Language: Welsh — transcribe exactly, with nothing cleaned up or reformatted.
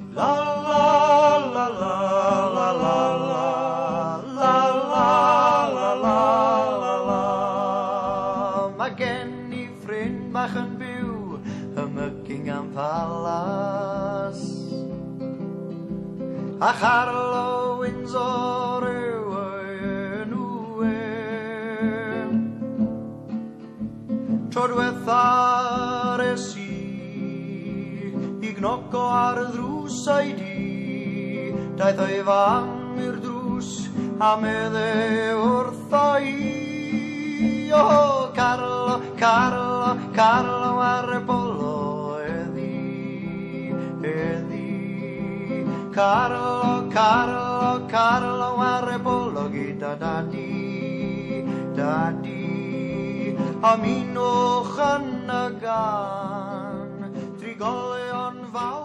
La la la la la la la la la la la la la. Mae gen I ffrind bach yn byw ym Mykingham Palace, a Charlo Windsor yw enw e. Tro diwethaf es I I gnoco ar y ddrws o'i di, daeth o'i fam i'r drws a medde wrtho I. O Carlo, Carlo, Carlo ar y bolo eddi, eddi. Carlo, Carlo, Carlo ar y bolo gyda dadi, dadi. Ymunwch yn y gan, trigolion fawr